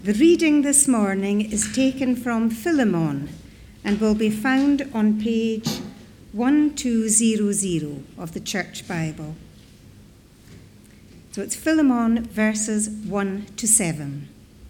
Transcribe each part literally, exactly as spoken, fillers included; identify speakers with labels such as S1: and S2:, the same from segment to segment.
S1: The reading this morning is taken from Philemon and will be found on page twelve hundred of the Church Bible. So it's Philemon verses one to seven.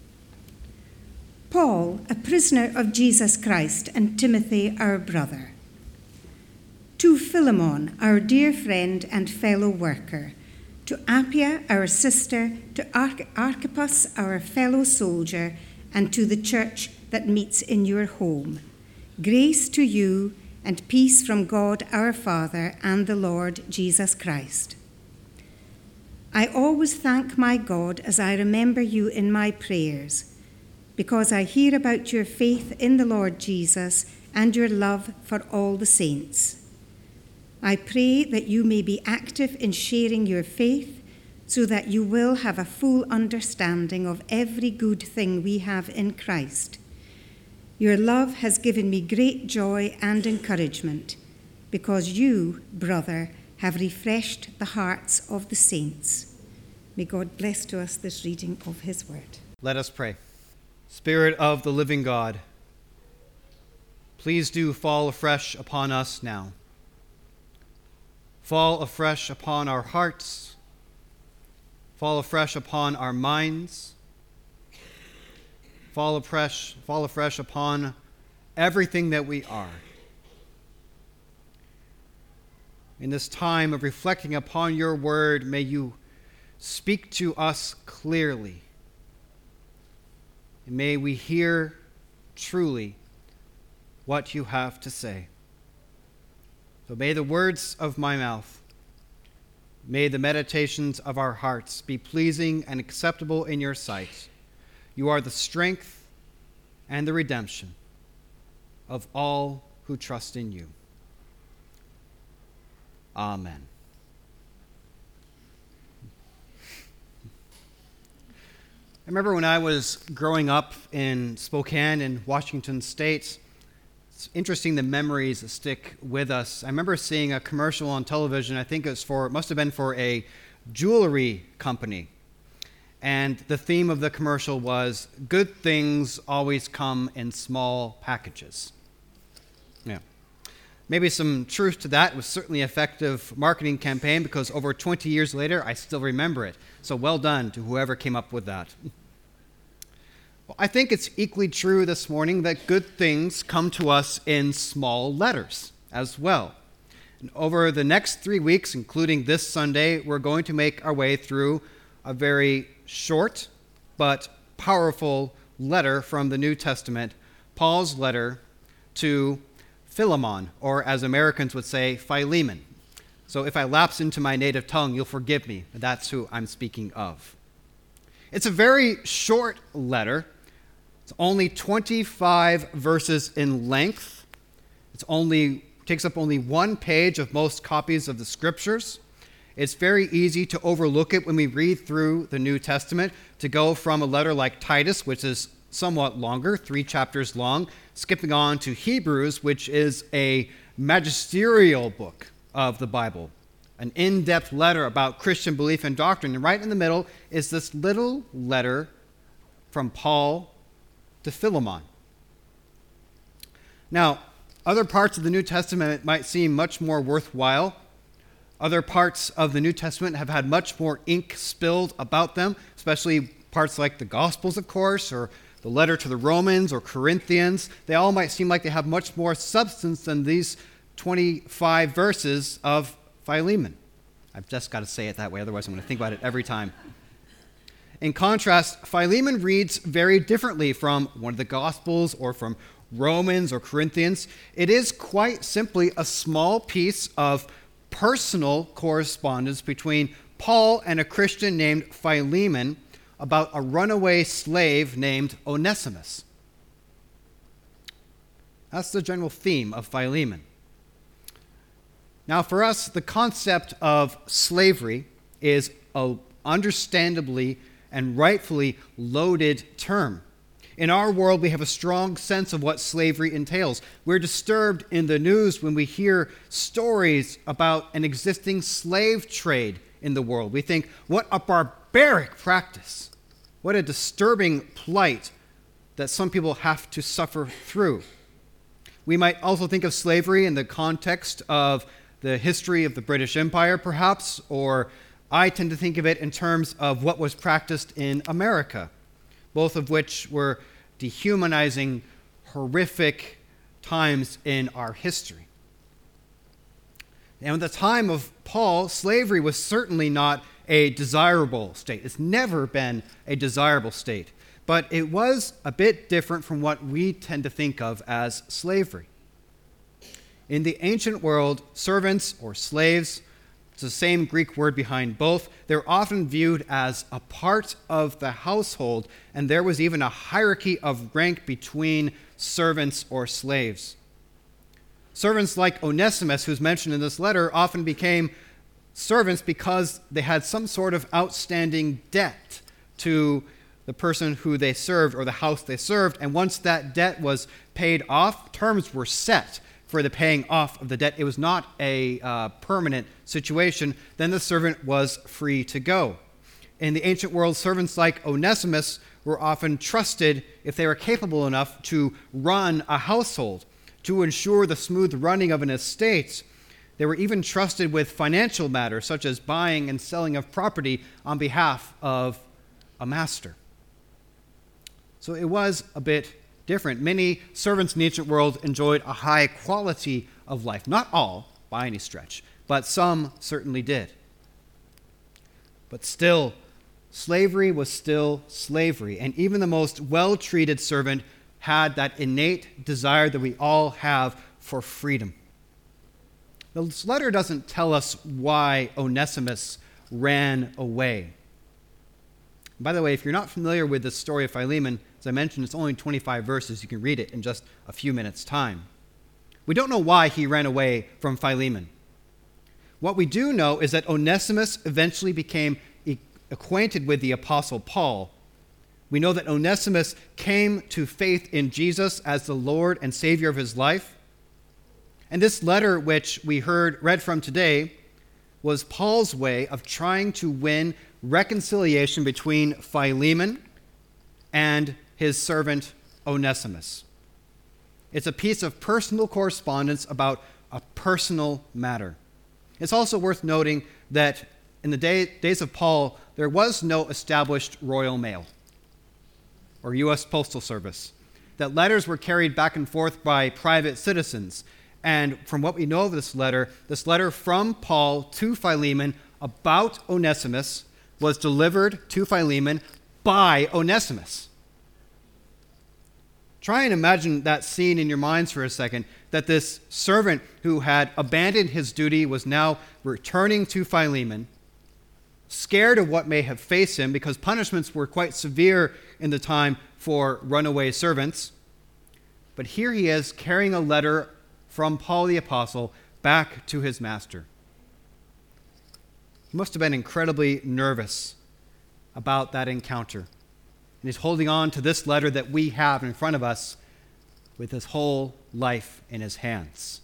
S1: Paul, a prisoner of Jesus Christ, and Timothy, our brother. To Philemon, our dear friend and fellow worker, to Appia, our sister, to Arch- Archippus, our fellow soldier, and to the church that meets in your home. Grace to you and peace from God our Father and the Lord Jesus Christ. I always thank my God as I remember you in my prayers, because I hear about your faith in the Lord Jesus and your love for all the saints. I pray that you may be active in sharing your faith so that you will have a full understanding of every good thing we have in Christ. Your love has given me great joy and encouragement because you, brother, have refreshed the hearts of the saints. May God bless to us this reading of his word.
S2: Let us pray. Spirit of the living God, please do fall afresh upon us now. Fall afresh upon our hearts. Fall afresh upon our minds. Fall afresh, fall afresh upon everything that we are. In this time of reflecting upon your word, may you speak to us clearly. And may we hear truly what you have to say. So may the words of my mouth, may the meditations of our hearts be pleasing and acceptable in your sight. You are the strength and the redemption of all who trust in you. Amen. I remember when I was growing up in Spokane in Washington State, it's interesting the memories that stick with us. I remember seeing a commercial on television. I think it was for, it must have been for a jewelry company. And the theme of the commercial was, good things always come in small packages. Yeah. Maybe some truth to that. It was certainly an effective marketing campaign because over twenty years later, I still remember it. So well done to whoever came up with that. Well, I think it's equally true this morning that good things come to us in small letters as well. And over the next three weeks, including this Sunday, we're going to make our way through a very short but powerful letter from the New Testament, Paul's letter to Philemon, or as Americans would say, Philemon. So if I lapse into my native tongue, you'll forgive me, but that's who I'm speaking of. It's a very short letter. It's only twenty-five verses in length. It's only takes up only one page of most copies of the scriptures. It's very easy to overlook it when we read through the New Testament, to go from a letter like Titus, which is somewhat longer, three chapters long, skipping on to Hebrews, which is a magisterial book of the Bible, an in-depth letter about Christian belief and doctrine. And right in the middle is this little letter from Paul to Philemon. Now, other parts of the New Testament might seem much more worthwhile. Other parts of the New Testament have had much more ink spilled about them, especially parts like the Gospels, of course, or the letter to the Romans or Corinthians. They all might seem like they have much more substance than these twenty-five verses of Philemon. I've just got to say it that way, otherwise I'm going to think about it every time. In contrast, Philemon reads very differently from one of the Gospels or from Romans or Corinthians. It is quite simply a small piece of personal correspondence between Paul and a Christian named Philemon about a runaway slave named Onesimus. That's the general theme of Philemon. Now, for us, the concept of slavery is an understandably and rightfully loaded term. In our world, we have a strong sense of what slavery entails. We're disturbed in the news when we hear stories about an existing slave trade in the world. We think, what a barbaric practice. What a disturbing plight that some people have to suffer through. We might also think of slavery in the context of the history of the British Empire, perhaps, or I tend to think of it in terms of what was practiced in America, both of which were dehumanizing, horrific times in our history. And at the time of Paul, slavery was certainly not a desirable state. It's never been a desirable state. But it was a bit different from what we tend to think of as slavery. In the ancient world, servants or slaves, it's the same Greek word behind both, they're often viewed as a part of the household, and there was even a hierarchy of rank between servants or slaves. Servants like Onesimus, who's mentioned in this letter, often became servants because they had some sort of outstanding debt to the person who they served or the house they served. And once that debt was paid off, terms were set for the paying off of the debt. It was not a uh, permanent situation. Then the servant was free to go. In the ancient world, servants like Onesimus were often trusted if they were capable enough to run a household, to ensure the smooth running of an estate. They were even trusted with financial matters, such as buying and selling of property on behalf of a master. So it was a bit different. Many servants in the ancient world enjoyed a high quality of life. Not all, by any stretch, but some certainly did. But still, slavery was still slavery, and even the most well-treated servant had that innate desire that we all have for freedom. This letter doesn't tell us why Onesimus ran away. By the way, if you're not familiar with the story of Philemon, as I mentioned, it's only twenty-five verses. You can read it in just a few minutes' time. We don't know why he ran away from Philemon. What we do know is that Onesimus eventually became e- acquainted with the Apostle Paul. We know that Onesimus came to faith in Jesus as the Lord and Savior of his life. And this letter, which we heard read from today, was Paul's way of trying to win reconciliation between Philemon and his servant Onesimus. It's a piece of personal correspondence about a personal matter. It's also worth noting that in the day, days of Paul, there was no established royal mail or U S Postal Service. That letters were carried back and forth by private citizens. And from what we know of this letter, this letter from Paul to Philemon about Onesimus was delivered to Philemon by Onesimus. Try and imagine that scene in your minds for a second, that this servant who had abandoned his duty was now returning to Philemon, scared of what may have faced him because punishments were quite severe in the time for runaway servants. But here he is carrying a letter from Paul the Apostle back to his master. He must have been incredibly nervous about that encounter. And he's holding on to this letter that we have in front of us with his whole life in his hands.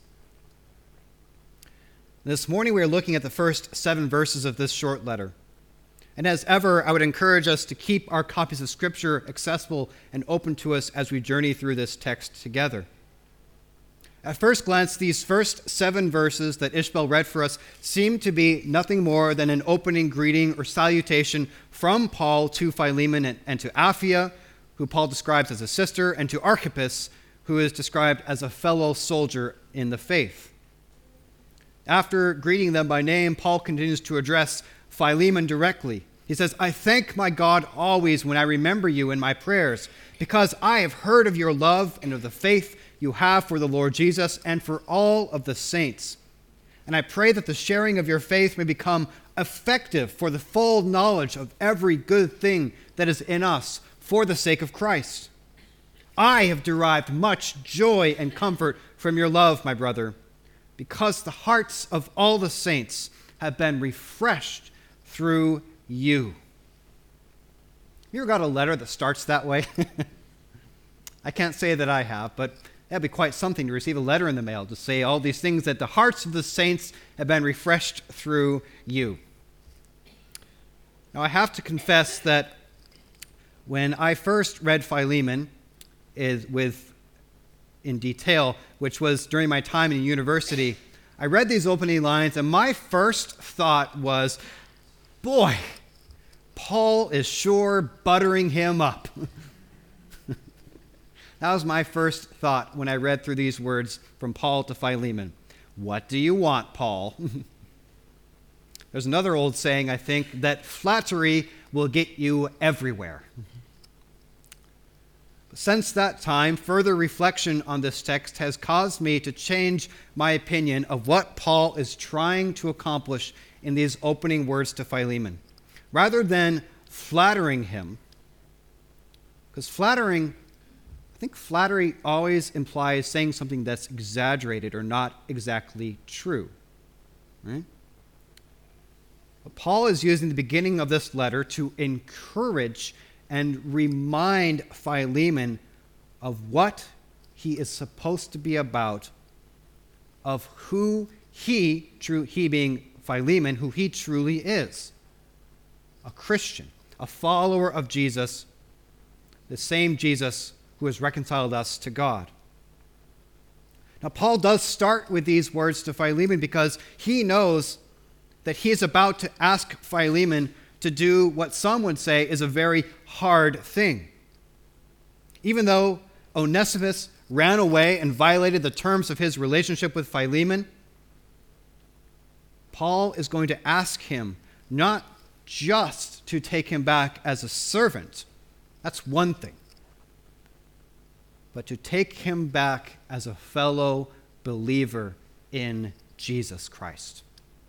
S2: This morning we are looking at the first seven verses of this short letter. And as ever, I would encourage us to keep our copies of Scripture accessible and open to us as we journey through this text together. At first glance, these first seven verses that Ishbel read for us seem to be nothing more than an opening greeting or salutation from Paul to Philemon and, and to Apphia, who Paul describes as a sister, and to Archippus, who is described as a fellow soldier in the faith. After greeting them by name, Paul continues to address Philemon directly. He says, "I thank my God always when I remember you in my prayers, because I have heard of your love and of the faith you have for the Lord Jesus and for all of the saints. And I pray that the sharing of your faith may become effective for the full knowledge of every good thing that is in us for the sake of Christ. I have derived much joy and comfort from your love, my brother, because the hearts of all the saints have been refreshed through you." You ever got a letter that starts that way? I can't say that I have, but that'd be quite something to receive a letter in the mail to say all these things, that the hearts of the saints have been refreshed through you. Now, I have to confess that When I first read Philemon is with in detail, which was during my time in university, I read these opening lines, and my first thought was, boy, Paul is sure buttering him up. That was my first thought when I read through these words from Paul to Philemon. What do you want, Paul? There's another old saying, I think, that flattery will get you everywhere. Since that time, further reflection on this text has caused me to change my opinion of what Paul is trying to accomplish in these opening words to Philemon. Rather than flattering him, because flattering, I think flattery always implies saying something that's exaggerated or not exactly true, right? But Paul is using the beginning of this letter to encourage and remind Philemon of what he is supposed to be about, of who he, true, he being Philemon, who he truly is. A Christian, a follower of Jesus, the same Jesus who has reconciled us to God. Now, Paul does start with these words to Philemon because he knows that he is about to ask Philemon to do what some would say is a very hard thing. Even though Onesimus ran away and violated the terms of his relationship with Philemon, Paul is going to ask him not just to take him back as a servant, that's one thing, but to take him back as a fellow believer in Jesus Christ.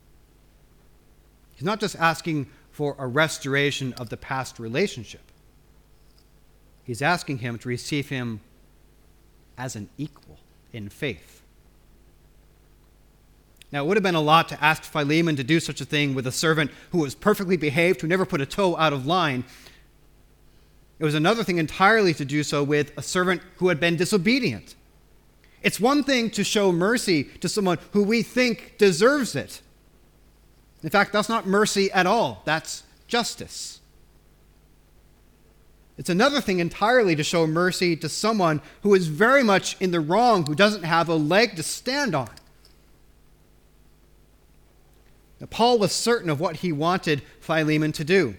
S2: He's not just asking for a restoration of the past relationship. He's asking him to receive him as an equal in faith. Now, it would have been a lot to ask Philemon to do such a thing with a servant who was perfectly behaved, who never put a toe out of line. It was another thing entirely to do so with a servant who had been disobedient. It's one thing to show mercy to someone who we think deserves it. In fact, that's not mercy at all. That's justice. It's another thing entirely to show mercy to someone who is very much in the wrong, who doesn't have a leg to stand on. Now, Paul was certain of what he wanted Philemon to do.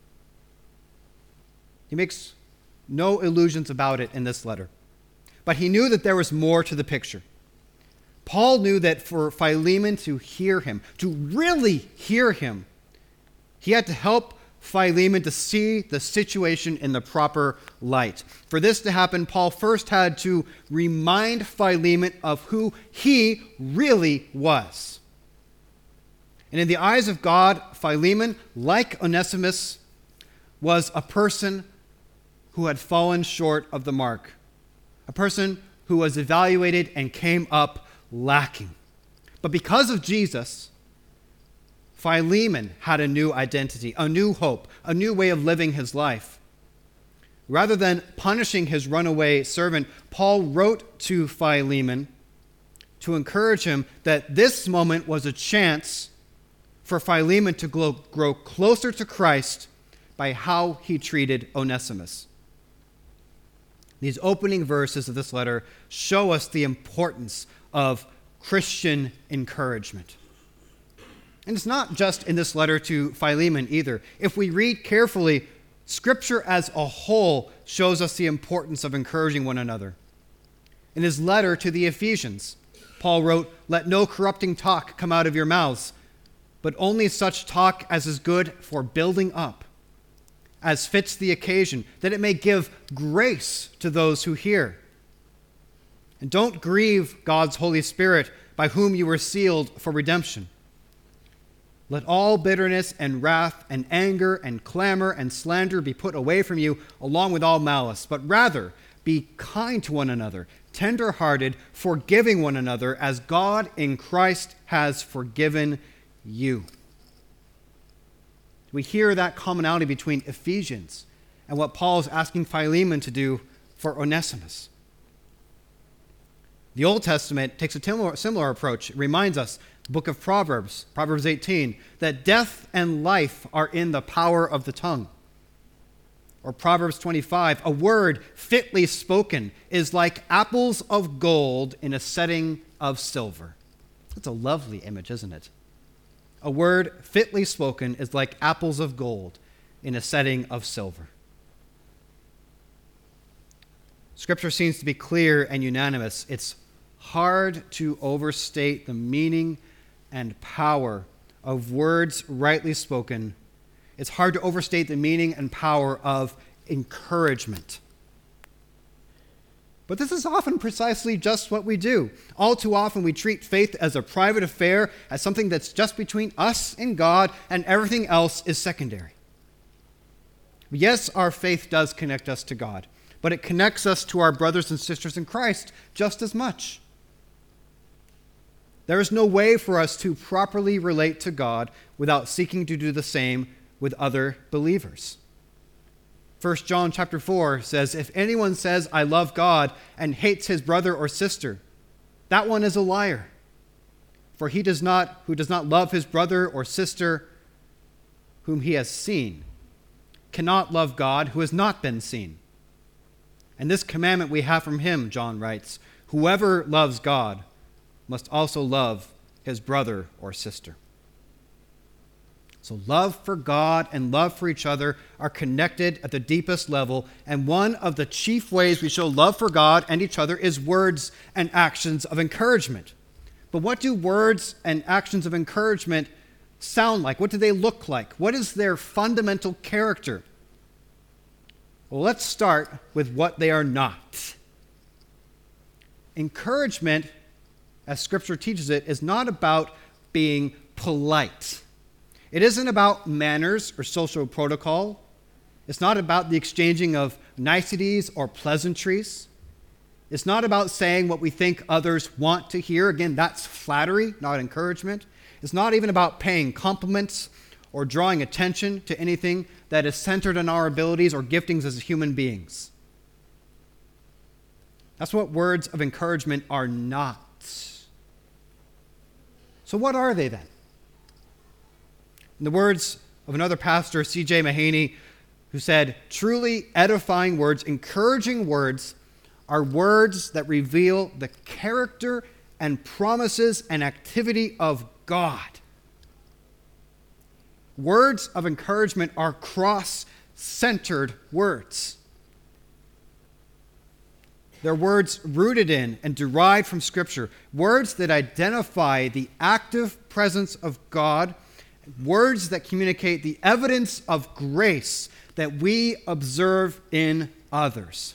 S2: He makes no illusions about it in this letter. But he knew that there was more to the picture. Paul knew that for Philemon to hear him, to really hear him, he had to help Philemon to see the situation in the proper light. For this to happen, Paul first had to remind Philemon of who he really was. And in the eyes of God, Philemon, like Onesimus, was a person who had fallen short of the mark, a person who was evaluated and came up lacking. But because of Jesus, Philemon had a new identity, a new hope, a new way of living his life. Rather than punishing his runaway servant, Paul wrote to Philemon to encourage him that this moment was a chance for Philemon to grow, grow closer to Christ by how he treated Onesimus. These opening verses of this letter show us the importance of Christian encouragement. And it's not just in this letter to Philemon either. If we read carefully, Scripture as a whole shows us the importance of encouraging one another. In his letter to the Ephesians, Paul wrote, "Let no corrupting talk come out of your mouths, but only such talk as is good for building up, as fits the occasion, that it may give grace to those who hear. And don't grieve God's Holy Spirit, by whom you were sealed for redemption. Let all bitterness and wrath and anger and clamor and slander be put away from you, along with all malice, but rather be kind to one another, tender-hearted, forgiving one another, as God in Christ has forgiven you." We hear that commonality between Ephesians and what Paul is asking Philemon to do for Onesimus. The Old Testament takes a similar approach. It reminds us, the book of Proverbs, Proverbs eighteen, that death and life are in the power of the tongue. Or Proverbs twenty-five, a word fitly spoken is like apples of gold in a setting of silver. That's a lovely image, isn't it? A word fitly spoken is like apples of gold in a setting of silver. Scripture seems to be clear and unanimous. It's hard to overstate the meaning and power of words rightly spoken. It's hard to overstate the meaning and power of encouragement. But this is often precisely just what we do. All too often we treat faith as a private affair, as something that's just between us and God, and everything else is secondary. Yes, our faith does connect us to God, but it connects us to our brothers and sisters in Christ just as much. There is no way for us to properly relate to God without seeking to do the same with other believers. First John chapter four says, if anyone says, I love God, and hates his brother or sister, that one is a liar. For he does not, who does not love his brother or sister whom he has seen, cannot love God who has not been seen. And this commandment we have from him, John writes, whoever loves God must also love his brother or sister. So love for God and love for each other are connected at the deepest level, and one of the chief ways we show love for God and each other is words and actions of encouragement. But what do words and actions of encouragement sound like? What do they look like? What is their fundamental character? Well, let's start with what they are not. Encouragement, as Scripture teaches it, is not about being polite. It isn't about manners or social protocol. It's not about the exchanging of niceties or pleasantries. It's not about saying what we think others want to hear. Again, that's flattery, not encouragement. It's not even about paying compliments or drawing attention to anything that is centered on our abilities or giftings as human beings. That's what words of encouragement are not. So what are they then? In the words of another pastor, C J Mahaney, who said, truly edifying words, encouraging words, are words that reveal the character and promises and activity of God. Words of encouragement are cross-centered words. They're words rooted in and derived from Scripture, words that identify the active presence of God, words that communicate the evidence of grace that we observe in others.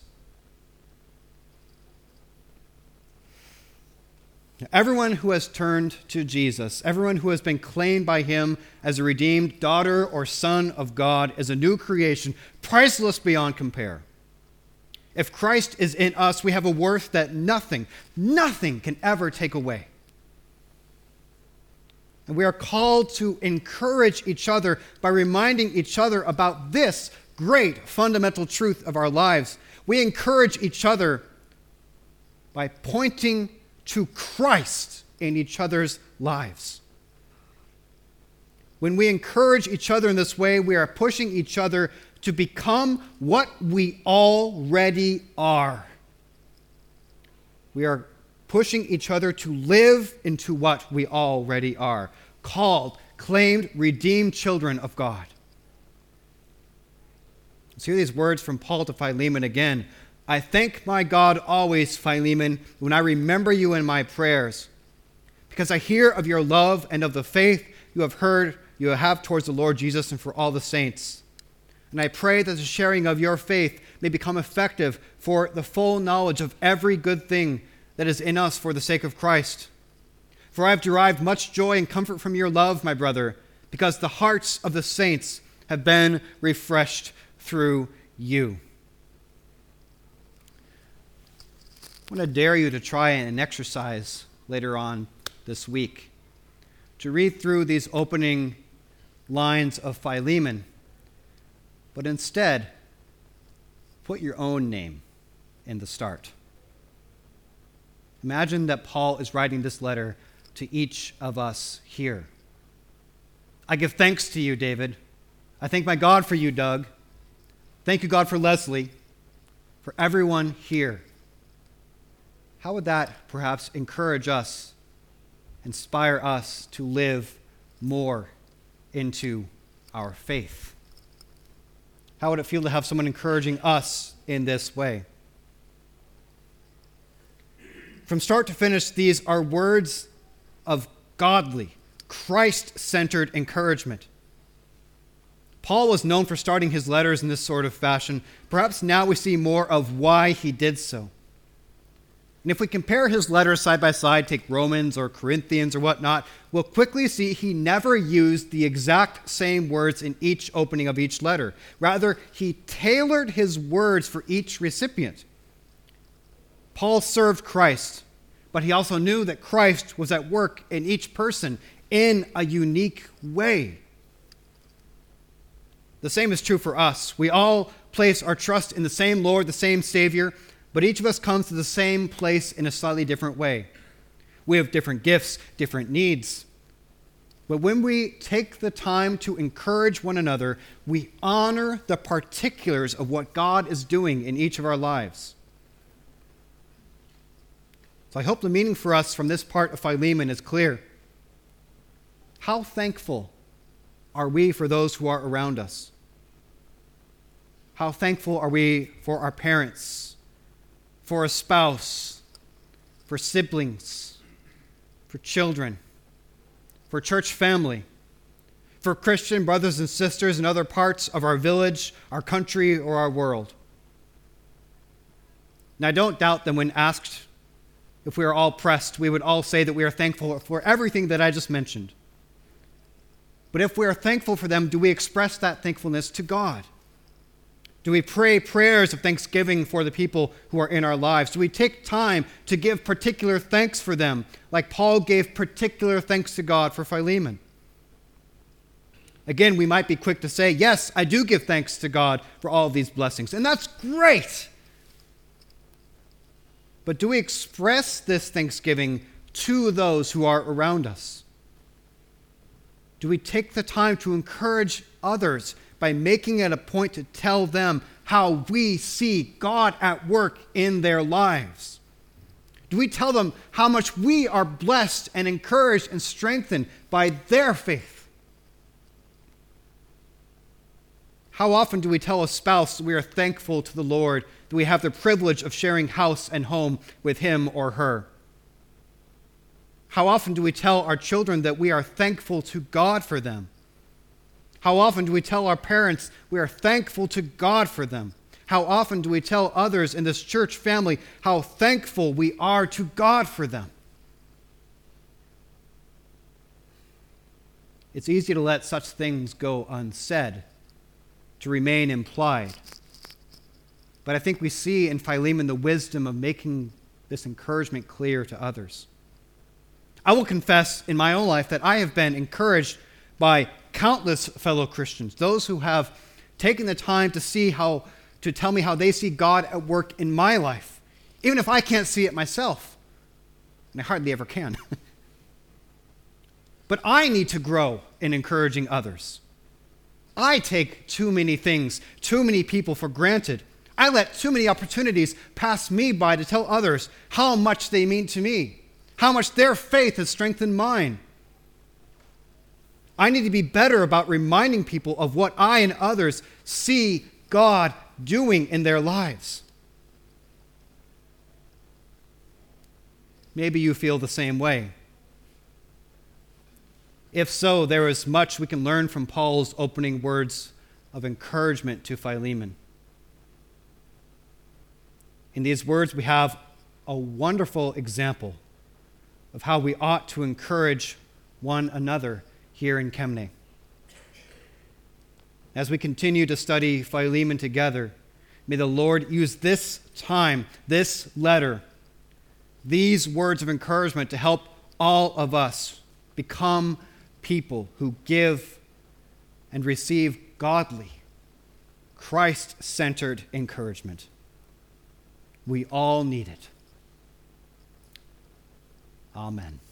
S2: Everyone who has turned to Jesus, everyone who has been claimed by him as a redeemed daughter or son of God, is a new creation, priceless beyond compare. If Christ is in us, we have a worth that nothing, nothing can ever take away. And we are called to encourage each other by reminding each other about this great fundamental truth of our lives. We encourage each other by pointing to Christ in each other's lives. When we encourage each other in this way, we are pushing each other to become what we already are. We are pushing each other to live into what we already are, called, claimed, redeemed children of God. Let's hear these words from Paul to Philemon again. I thank my God always, Philemon, when I remember you in my prayers, because I hear of your love and of the faith you have heard you have towards the Lord Jesus and for all the saints. And I pray that the sharing of your faith may become effective for the full knowledge of every good thing that is in us for the sake of Christ. For I have derived much joy and comfort from your love, my brother, because the hearts of the saints have been refreshed through you. I want to dare you to try an exercise later on this week, to read through these opening lines of Philemon, but instead, put your own name in the start. Imagine that Paul is writing this letter to each of us here. I give thanks to you, David. I thank my God for you, Doug. Thank you, God, for Leslie, for everyone here. How would that perhaps encourage us, inspire us to live more into our faith? How would it feel to have someone encouraging us in this way? From start to finish, these are words of godly, Christ-centered encouragement. Paul was known for starting his letters in this sort of fashion. Perhaps now we see more of why he did so. And if we compare his letters side by side, take Romans or Corinthians or whatnot, we'll quickly see he never used the exact same words in each opening of each letter. Rather, he tailored his words for each recipient. Paul served Christ, but he also knew that Christ was at work in each person in a unique way. The same is true for us. We all place our trust in the same Lord, the same Savior, but each of us comes to the same place in a slightly different way. We have different gifts, different needs. But when we take the time to encourage one another, we honor the particulars of what God is doing in each of our lives. So I hope the meaning for us from this part of Philemon is clear. How thankful are we for those who are around us? How thankful are we for our parents, for a spouse, for siblings, for children, for church family, for Christian brothers and sisters in other parts of our village, our country, or our world? And I don't doubt that when asked if we are all pressed, we would all say that we are thankful for everything that I just mentioned. But if we are thankful for them, do we express that thankfulness to God? Do we pray prayers of thanksgiving for the people who are in our lives? Do we take time to give particular thanks for them, like Paul gave particular thanks to God for Philemon? Again, we might be quick to say, yes, I do give thanks to God for all of these blessings, and that's great. But do we express this thanksgiving to those who are around us? Do we take the time to encourage others by making it a point to tell them how we see God at work in their lives? Do we tell them how much we are blessed and encouraged and strengthened by their faith? How often do we tell a spouse we are thankful to the Lord that we have the privilege of sharing house and home with him or her? How often do we tell our children that we are thankful to God for them? How often do we tell our parents we are thankful to God for them? How often do we tell others in this church family how thankful we are to God for them? It's easy to let such things go unsaid, to remain implied. But I think we see in Philemon the wisdom of making this encouragement clear to others. I will confess in my own life that I have been encouraged by countless fellow Christians, those who have taken the time to see how, to tell me how they see God at work in my life, even if I can't see it myself, and I hardly ever can. But I need to grow in encouraging others. I take too many things, too many people for granted. I let too many opportunities pass me by to tell others how much they mean to me, how much their faith has strengthened mine. I need to be better about reminding people of what I and others see God doing in their lives. Maybe you feel the same way. If so, there is much we can learn from Paul's opening words of encouragement to Philemon. In these words, we have a wonderful example of how we ought to encourage one another here in Kemnay. As we continue to study Philemon together, may the Lord use this time, this letter, these words of encouragement to help all of us become people who give and receive godly, Christ-centered encouragement. We all need it. Amen.